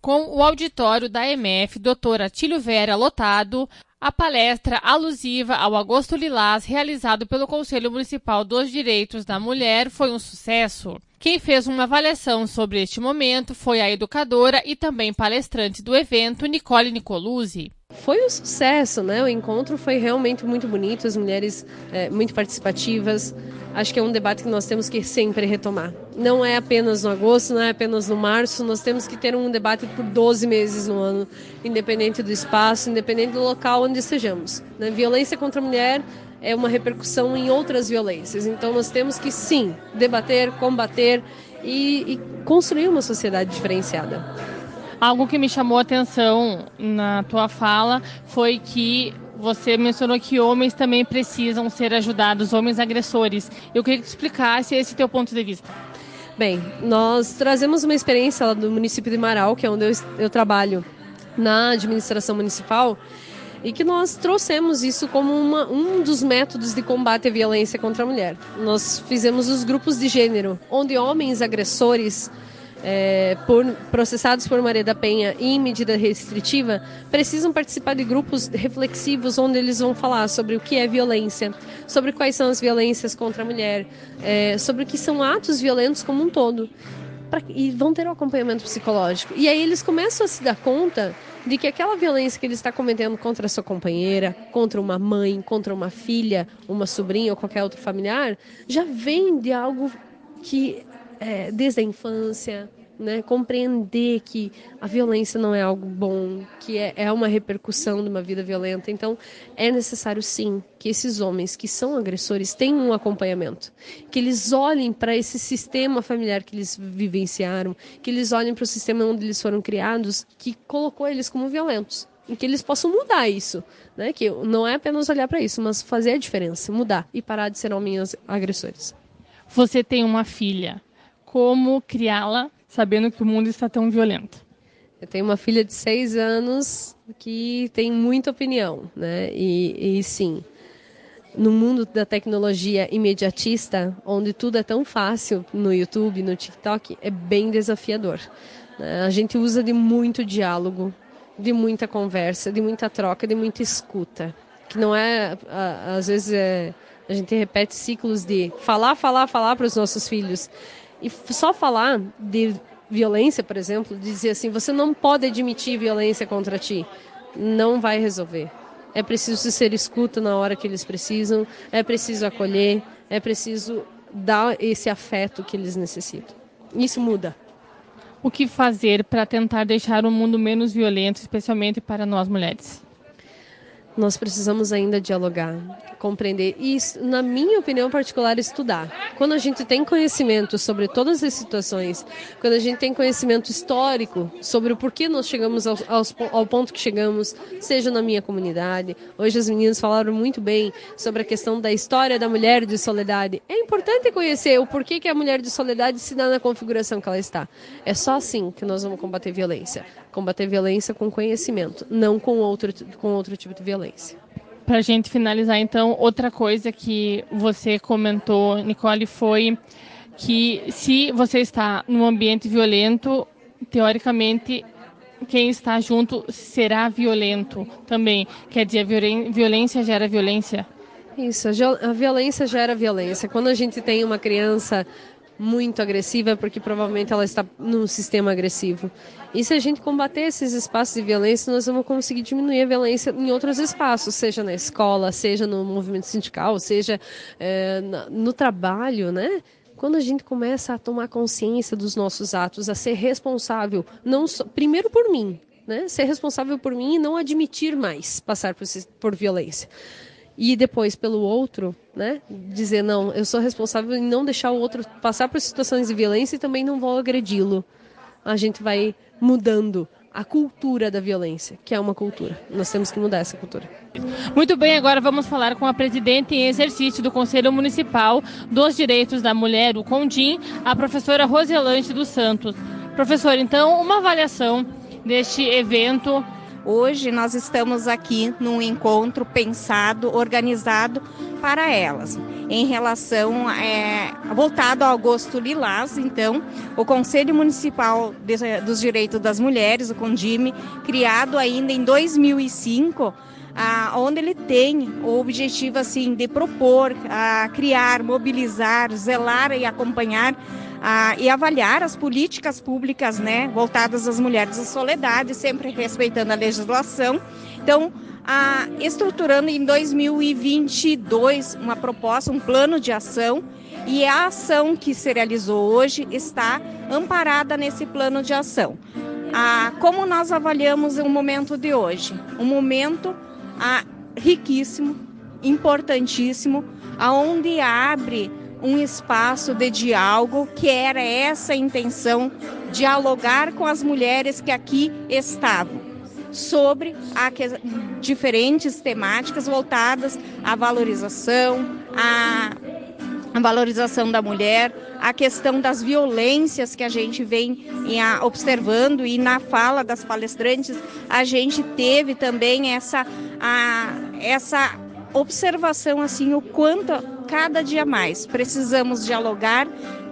com o auditório da EMF Dr. Atílio Vera lotado, a palestra alusiva ao Agosto Lilás, realizado pelo Conselho Municipal dos Direitos da Mulher, foi um sucesso. Quem fez uma avaliação sobre este momento foi a educadora e também palestrante do evento, Nicole Nicoluzzi. Foi um sucesso, né? O encontro foi realmente muito bonito, as mulheres muito participativas. Acho que é um debate que nós temos que sempre retomar. Não é apenas no agosto, não é apenas no março, nós temos que ter um debate por 12 meses no ano, independente do espaço, independente do local onde estejamos. Né? Violência contra a mulher é uma repercussão em outras violências, então nós temos que sim, debater, combater e construir uma sociedade diferenciada. Algo que me chamou a atenção na tua fala foi que você mencionou que homens também precisam ser ajudados, homens agressores. Eu queria que tu explicasse esse teu ponto de vista. Bem, nós trazemos uma experiência lá do município de Marau, que é onde eu trabalho na administração municipal, e que nós trouxemos isso como um dos métodos de combate à violência contra a mulher. Nós fizemos os grupos de gênero, onde homens agressores processados por Maria da Penha e em medida restritiva, precisam participar de grupos reflexivos onde eles vão falar sobre o que é violência, sobre quais são as violências contra a mulher, sobre o que são atos violentos como um todo. E vão ter um acompanhamento psicológico. E aí eles começam a se dar conta de que aquela violência que ele está cometendo contra a sua companheira, contra uma mãe, contra uma filha, uma sobrinha ou qualquer outro familiar, já vem de algo que desde a infância, né, compreender que a violência não é algo bom, que é uma repercussão de uma vida violenta. Então, é necessário, sim, que esses homens que são agressores tenham um acompanhamento, que eles olhem para esse sistema familiar que eles vivenciaram, que eles olhem para o sistema onde eles foram criados, que colocou eles como violentos, e que eles possam mudar isso, né, que não é apenas olhar para isso, mas fazer a diferença, mudar e parar de ser homens agressores. Você tem uma filha. Como criá-la sabendo que o mundo está tão violento? Eu tenho uma filha de 6 anos que tem muita opinião, né? E sim, no mundo da tecnologia imediatista, onde tudo é tão fácil no YouTube, no TikTok, é bem desafiador. Né? A gente usa de muito diálogo, de muita conversa, de muita troca, de muita escuta. Que não é, às vezes, a gente repete ciclos de falar para os nossos filhos. E só falar de violência, por exemplo, dizer assim, você não pode admitir violência contra ti, não vai resolver. É preciso ser escuta na hora que eles precisam, é preciso acolher, é preciso dar esse afeto que eles necessitam. Isso muda. O que fazer para tentar deixar o mundo menos violento, especialmente para nós mulheres? Nós precisamos ainda dialogar, compreender e, na minha opinião particular, estudar. Quando a gente tem conhecimento sobre todas as situações, quando a gente tem conhecimento histórico sobre o porquê nós chegamos ao ponto que chegamos, seja na minha comunidade, hoje as meninas falaram muito bem sobre a questão da história da mulher de Soledade. É importante conhecer o porquê que a mulher de Soledade se dá na configuração que ela está. É só assim que nós vamos combater violência. Combater violência com conhecimento, não com outro tipo de violência. Para a gente finalizar, então, outra coisa que você comentou, Nicole, foi que se você está num ambiente violento, teoricamente, quem está junto será violento também. Quer dizer, a violência gera violência? Isso, a violência gera violência. Quando a gente tem uma criança muito agressiva, é porque provavelmente ela está num sistema agressivo. E se a gente combater esses espaços de violência, nós vamos conseguir diminuir a violência em outros espaços, seja na escola, seja no movimento sindical, seja no trabalho, né? Quando a gente começa a tomar consciência dos nossos atos, a ser responsável, não só, primeiro por mim, né? Ser responsável por mim e não admitir mais passar por violência. E depois pelo outro, né? Dizer, não, eu sou responsável em não deixar o outro passar por situações de violência e também não vou agredi-lo. A gente vai mudando a cultura da violência, que é uma cultura. Nós temos que mudar essa cultura. Muito bem, agora vamos falar com a presidente em exercício do Conselho Municipal dos Direitos da Mulher, o CONDIM, a professora Roselante dos Santos. Professora, então, uma avaliação deste evento. Hoje nós estamos aqui num encontro pensado, organizado para elas. em relação voltado ao Agosto Lilás. Então, o Conselho Municipal dos Direitos das Mulheres, o CONDIME, criado ainda em 2005, onde ele tem o objetivo assim de propor, criar, mobilizar, zelar e acompanhar e avaliar as políticas públicas, né, voltadas às mulheres em soledade, sempre respeitando a legislação. Então, estruturando em 2022 uma proposta, um plano de ação, e a ação que se realizou hoje está amparada nesse plano de ação. Como nós avaliamos o momento de hoje? Um momento riquíssimo, importantíssimo, aonde abre um espaço de diálogo, que era essa a intenção, dialogar com as mulheres que aqui estavam, sobre diferentes temáticas voltadas à valorização, a valorização da mulher, a questão das violências que a gente vem observando, e na fala das palestrantes a gente teve também essa observação, assim, o quanto cada dia mais precisamos dialogar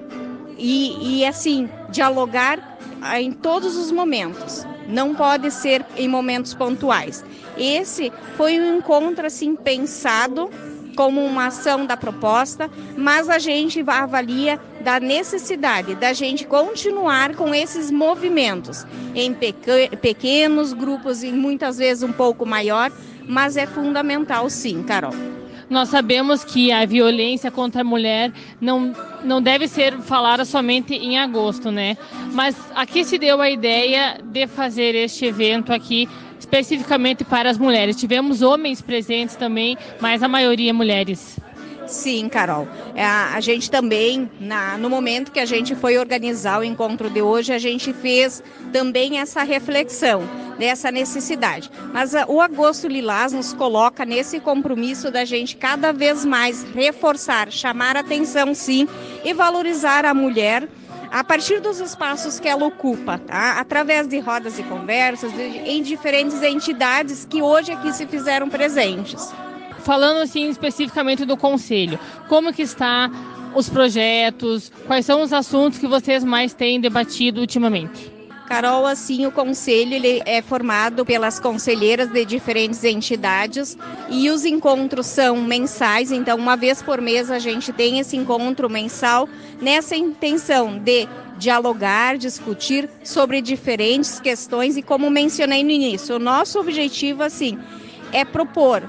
e assim, dialogar em todos os momentos. Não pode ser em momentos pontuais. Esse foi um encontro assim pensado como uma ação da proposta, mas a gente avalia da necessidade da gente continuar com esses movimentos em pequenos grupos e muitas vezes um pouco maior, mas é fundamental sim, Carol. Nós sabemos que a violência contra a mulher não deve ser falada somente em agosto, né? Mas aqui se deu a ideia de fazer este evento aqui especificamente para as mulheres. Tivemos homens presentes também, mas a maioria mulheres. Sim, Carol. A gente também, no momento que a gente foi organizar o encontro de hoje, a gente fez também essa reflexão dessa necessidade. Mas o Agosto Lilás nos coloca nesse compromisso da gente cada vez mais reforçar, chamar atenção, sim, e valorizar a mulher a partir dos espaços que ela ocupa, tá? Através de rodas de conversas, em diferentes entidades que hoje aqui se fizeram presentes. Falando assim especificamente do Conselho, como que está os projetos, quais são os assuntos que vocês mais têm debatido ultimamente? Carol, assim, o Conselho ele é formado pelas conselheiras de diferentes entidades e os encontros são mensais, então uma vez por mês a gente tem esse encontro mensal nessa intenção de dialogar, discutir sobre diferentes questões e, como mencionei no início, o nosso objetivo assim é propor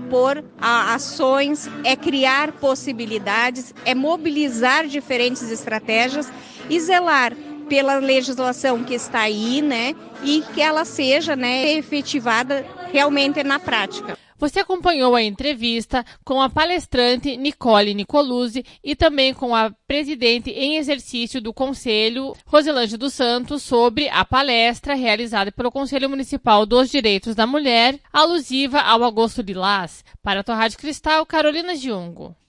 ações, é criar possibilidades, é mobilizar diferentes estratégias e zelar pela legislação que está aí, né, e que ela seja, né, efetivada realmente na prática. Você acompanhou a entrevista com a palestrante Nicole Nicoluzzi e também com a presidente em exercício do Conselho, Roselange dos Santos, sobre a palestra realizada pelo Conselho Municipal dos Direitos da Mulher, alusiva ao Agosto Lilás. Para a Tua Rádio Cristal, Carolina Giungo.